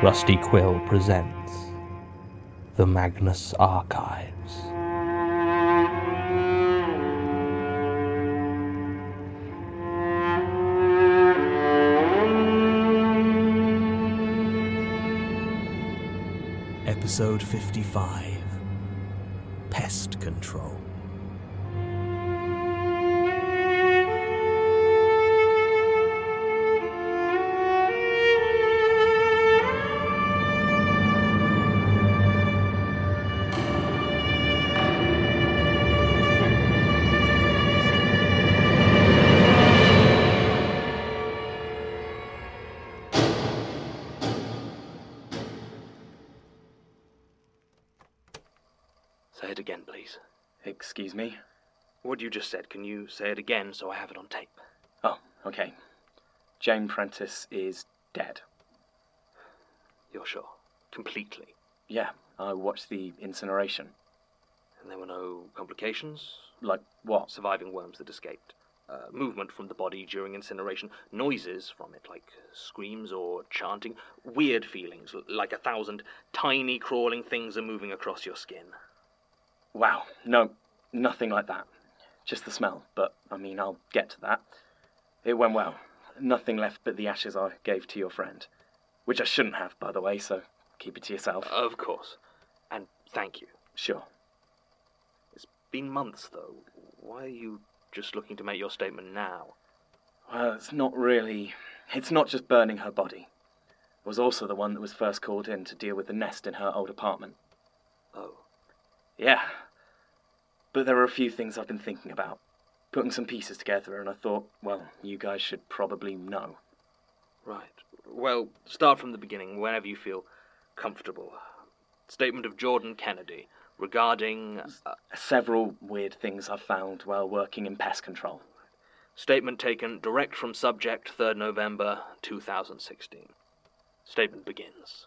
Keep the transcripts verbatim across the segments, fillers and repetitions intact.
Rusty Quill presents The Magnus Archives. Episode fifty-five, Pest Control. Say it again, please. Excuse me? What you just said, can you say it again so I have it on tape? Oh, okay. Jane Prentice is dead. You're sure? Completely? Yeah, I watched the incineration. And there were no complications? Like what? Surviving worms that escaped. Uh, movement from the body during incineration. Noises from it, like screams or chanting. Weird feelings, l- like a thousand tiny crawling things are moving across your skin. Wow, no, nothing like that. Just the smell, but, I mean, I'll get to that. It went well. Nothing left but the ashes I gave to your friend. Which I shouldn't have, by the way, so keep it to yourself. Of course. And thank you. Sure. It's been months, though. Why are you just looking to make your statement now? Well, it's not really... It's not just burning her body. It was also the one that was first called in to deal with the nest in her old apartment. Oh. Yeah. But there are a few things I've been thinking about. Putting some pieces together, and I thought, well, you guys should probably know. Right. Well, start from the beginning, whenever you feel comfortable. Statement of Jordan Kennedy regarding... Uh, Several weird things I've found while working in pest control. Statement taken direct from subject, third November, two thousand sixteen. Statement begins.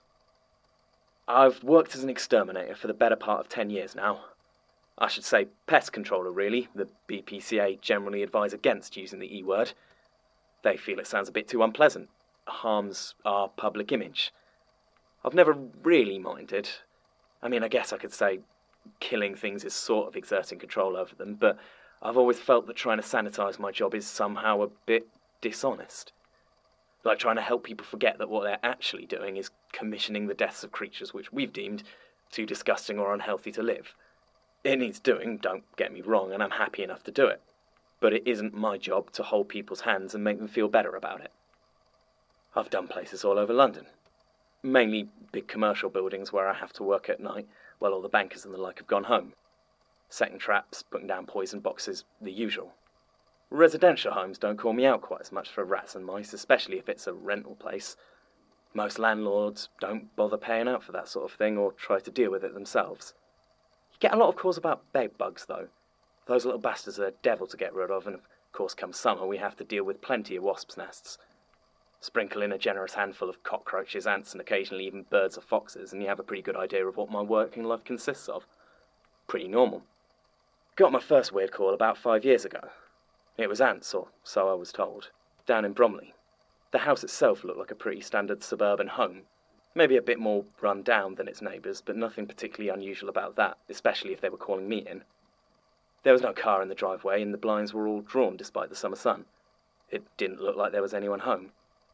I've worked as an exterminator for the better part of ten years now. I should say pest controller, really. The B P C A generally advise against using the E word. They feel it sounds a bit too unpleasant. Harms our public image. I've never really minded. I mean, I guess I could say killing things is sort of exerting control over them, but I've always felt that trying to sanitise my job is somehow a bit dishonest. Like trying to help people forget that what they're actually doing is commissioning the deaths of creatures which we've deemed too disgusting or unhealthy to live. It needs doing, don't get me wrong, and I'm happy enough to do it. But it isn't my job to hold people's hands and make them feel better about it. I've done places all over London. Mainly big commercial buildings where I have to work at night while all the bankers and the like have gone home. Setting traps, putting down poison boxes, the usual. Residential homes don't call me out quite as much for rats and mice, especially if it's a rental place. Most landlords don't bother paying out for that sort of thing or try to deal with it themselves. You get a lot of calls about bed bugs, though. Those little bastards are a devil to get rid of, and of course come summer we have to deal with plenty of wasps' nests. Sprinkle in a generous handful of cockroaches, ants, and occasionally even birds or foxes, and you have a pretty good idea of what my working life consists of. Pretty normal. Got my first weird call about five years ago. It was ants, or so I was told, down in Bromley. The house itself looked like a pretty standard suburban home. Maybe a bit more run down than its neighbours, but nothing particularly unusual about that, especially if they were calling me in. There was no car in the driveway, and the blinds were all drawn despite the summer sun. It didn't look like there was anyone home.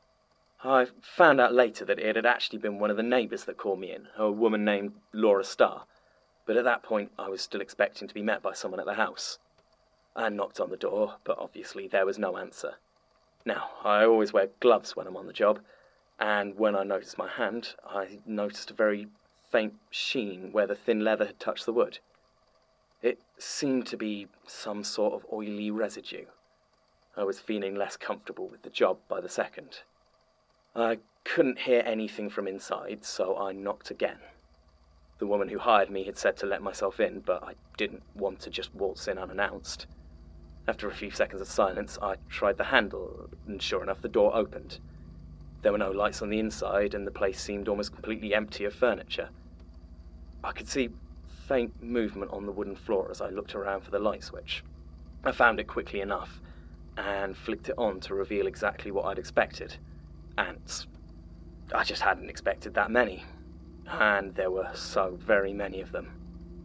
I found out later that it had actually been one of the neighbours that called me in, a woman named Laura Starr, but at that point I was still expecting to be met by someone at the house. I knocked on the door, but obviously there was no answer. Now, I always wear gloves when I'm on the job, and when I noticed my hand, I noticed a very faint sheen where the thin leather had touched the wood. It seemed to be some sort of oily residue. I was feeling less comfortable with the job by the second. I couldn't hear anything from inside, so I knocked again. The woman who hired me had said to let myself in, but I didn't want to just waltz in unannounced. After a few seconds of silence, I tried the handle, and sure enough, the door opened. There were no lights on the inside, and the place seemed almost completely empty of furniture. I could see faint movement on the wooden floor as I looked around for the light switch. I found it quickly enough, and flicked it on to reveal exactly what I'd expected. Ants. I just hadn't expected that many, and there were so very many of them.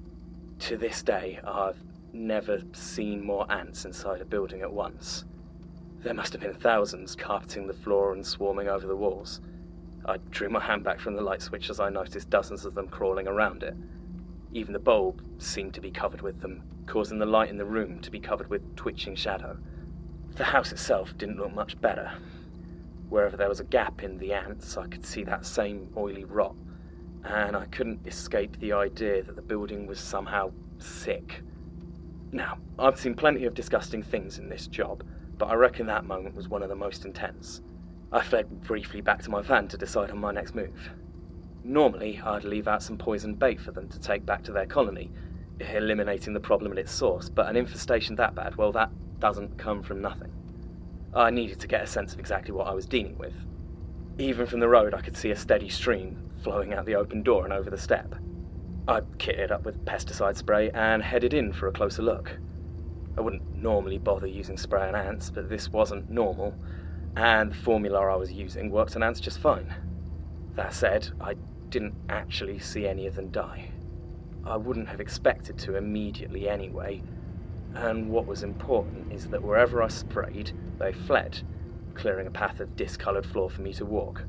To this day, I've never seen more ants inside a building at once. There must have been thousands carpeting the floor and swarming over the walls. I drew my hand back from the light switch as I noticed dozens of them crawling around it. Even the bulb seemed to be covered with them, causing the light in the room to be covered with twitching shadow. The house itself didn't look much better. Wherever there was a gap in the ants, I could see that same oily rot, and I couldn't escape the idea that the building was somehow sick. Now, I've seen plenty of disgusting things in this job, but I reckon that moment was one of the most intense. I fled briefly back to my van to decide on my next move. Normally, I'd leave out some poisoned bait for them to take back to their colony, eliminating the problem at its source, but an infestation that bad, well, that doesn't come from nothing. I needed to get a sense of exactly what I was dealing with. Even from the road, I could see a steady stream flowing out the open door and over the step. I kitted up with pesticide spray and headed in for a closer look. I wouldn't normally bother using spray on ants, but this wasn't normal, and the formula I was using worked on ants just fine. That said, I didn't actually see any of them die. I wouldn't have expected to immediately anyway, and what was important is that wherever I sprayed, they fled, clearing a path of discoloured floor for me to walk.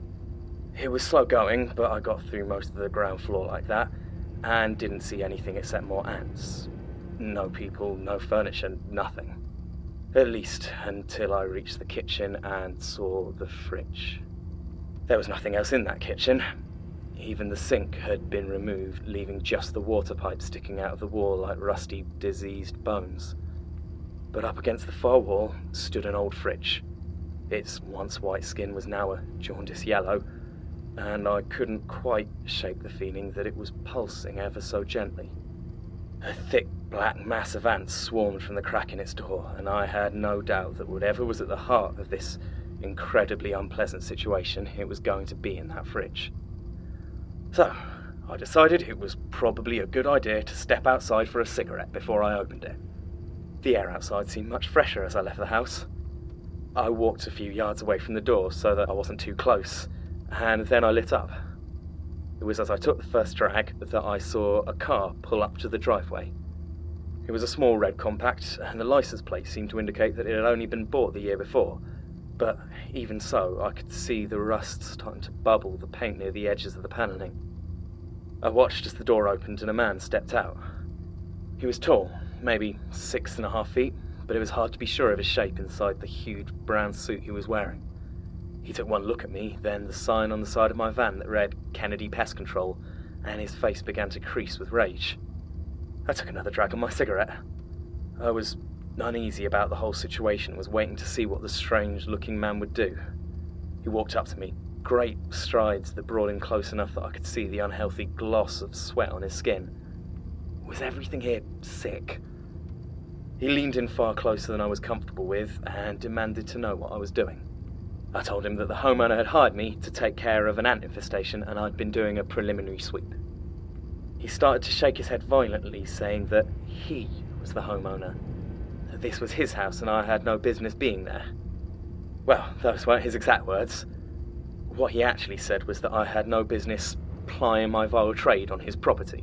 It was slow going, but I got through most of the ground floor like that, and didn't see anything except more ants. No people, no furniture, nothing. At least until I reached the kitchen and saw the fridge. There was nothing else in that kitchen. Even the sink had been removed, leaving just the water pipe sticking out of the wall like rusty, diseased bones. But up against the far wall stood an old fridge. Its once white skin was now a jaundiced yellow, and I couldn't quite shake the feeling that it was pulsing ever so gently. A thick black mass of ants swarmed from the crack in its door, and I had no doubt that whatever was at the heart of this incredibly unpleasant situation, it was going to be in that fridge. So, I decided it was probably a good idea to step outside for a cigarette before I opened it. The air outside seemed much fresher as I left the house. I walked a few yards away from the door so that I wasn't too close, and then I lit up. It was as I took the first drag that I saw a car pull up to the driveway. It was a small red compact, and the license plate seemed to indicate that it had only been bought the year before. But even so, I could see the rust starting to bubble the paint near the edges of the panelling. I watched as the door opened and a man stepped out. He was tall, maybe six and a half feet, but it was hard to be sure of his shape inside the huge brown suit he was wearing. He took one look at me, then the sign on the side of my van that read Kennedy Pest Control, and his face began to crease with rage. I took another drag on my cigarette. I was uneasy about the whole situation, was waiting to see what the strange-looking man would do. He walked up to me, great strides that brought him close enough that I could see the unhealthy gloss of sweat on his skin. Was everything here sick? He leaned in far closer than I was comfortable with and demanded to know what I was doing. I told him that the homeowner had hired me to take care of an ant infestation and I'd been doing a preliminary sweep. He started to shake his head violently, saying that he was the homeowner, that this was his house and I had no business being there. Well, those weren't his exact words. What he actually said was that I had no business plying my vile trade on his property.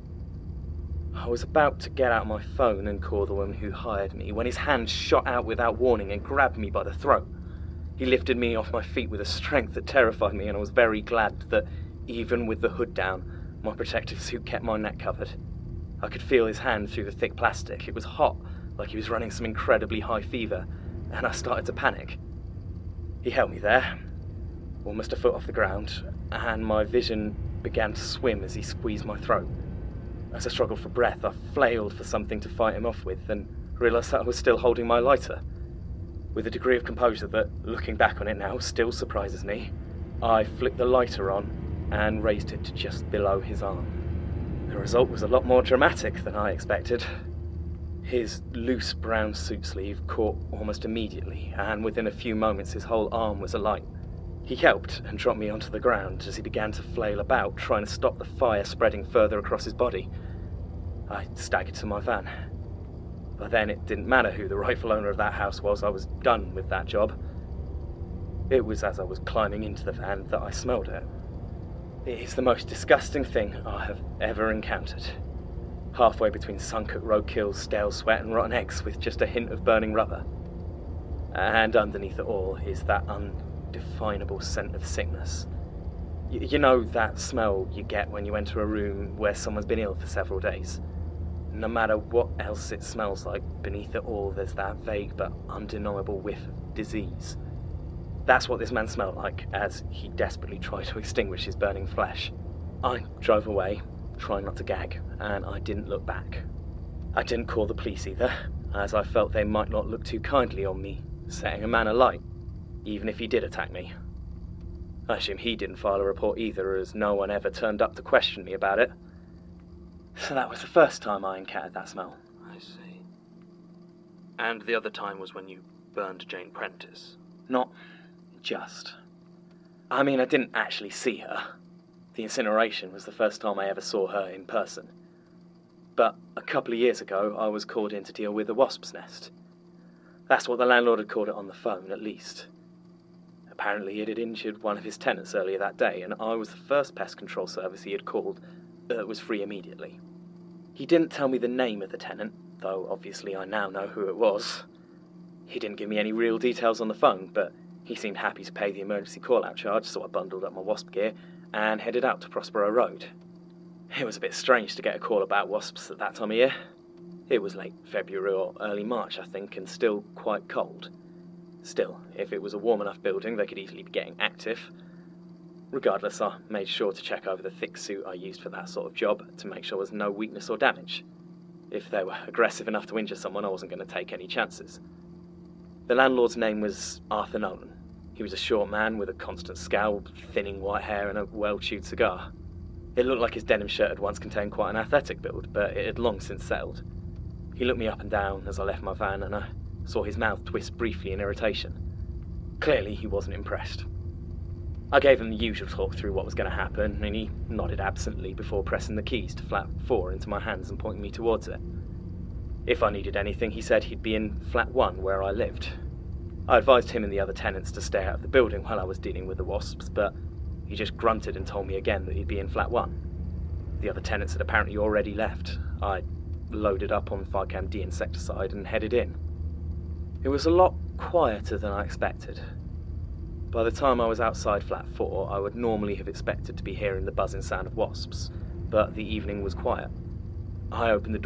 I was about to get out my phone and call the woman who hired me when his hand shot out without warning and grabbed me by the throat. He lifted me off my feet with a strength that terrified me, and I was very glad that, even with the hood down, my protective suit kept my neck covered. I could feel his hand through the thick plastic. It was hot, like he was running some incredibly high fever, and I started to panic. He held me there, almost a foot off the ground, and my vision began to swim as he squeezed my throat. As I struggled for breath, I flailed for something to fight him off with, and realised that I was still holding my lighter. With a degree of composure that, looking back on it now, still surprises me, I flicked the lighter on and raised it to just below his arm. The result was a lot more dramatic than I expected. His loose brown suit sleeve caught almost immediately, and within a few moments his whole arm was alight. He helped and dropped me onto the ground as he began to flail about, trying to stop the fire spreading further across his body. I staggered to my van. By then it didn't matter who the rightful owner of that house was, I was done with that job. It was as I was climbing into the van that I smelled it. It is the most disgusting thing I have ever encountered. Halfway between sun-cooked roadkill, stale sweat and rotten eggs with just a hint of burning rubber. And underneath it all is that undefinable scent of sickness. Y- you know that smell you get when you enter a room where someone's been ill for several days? No matter what else it smells like, beneath it all there's that vague but undeniable whiff of disease. That's what this man smelled like as he desperately tried to extinguish his burning flesh. I drove away, trying not to gag, and I didn't look back. I didn't call the police either, as I felt they might not look too kindly on me, setting a man alight, even if he did attack me. I assume he didn't file a report either, as no one ever turned up to question me about it. So that was the first time I encountered that smell. I see. And the other time was when you burned Jane Prentice? Not just. I mean, I didn't actually see her. The incineration was the first time I ever saw her in person. But a couple of years ago, I was called in to deal with a wasp's nest. That's what the landlord had called it on the phone, at least. Apparently it had injured one of his tenants earlier that day, and I was the first pest control service he had called that was free immediately. He didn't tell me the name of the tenant, though obviously I now know who it was. He didn't give me any real details on the phone, but he seemed happy to pay the emergency call-out charge, so I bundled up my wasp gear and headed out to Prospero Road. It was a bit strange to get a call about wasps at that time of year. It was late February or early March, I think, and still quite cold. Still, if it was a warm enough building, they could easily be getting active. Regardless, I made sure to check over the thick suit I used for that sort of job to make sure there was no weakness or damage. If they were aggressive enough to injure someone, I wasn't going to take any chances. The landlord's name was Arthur Nolan. He was a short man with a constant scowl, thinning white hair and a well-chewed cigar. It looked like his denim shirt had once contained quite an athletic build, but it had long since settled. He looked me up and down as I left my van, and I saw his mouth twist briefly in irritation. Clearly, he wasn't impressed. I gave him the usual talk through what was going to happen, and he nodded absently before pressing the keys to flat four into my hands and pointing me towards it. If I needed anything, he said he'd be in flat one, where I lived. I advised him and the other tenants to stay out of the building while I was dealing with the wasps, but he just grunted and told me again that he'd be in flat one. The other tenants had apparently already left. I loaded up on Ficam D insecticide and headed in. It was a lot quieter than I expected. By the time I was outside flat four, I would normally have expected to be hearing the buzzing sound of wasps, but the evening was quiet. I opened the door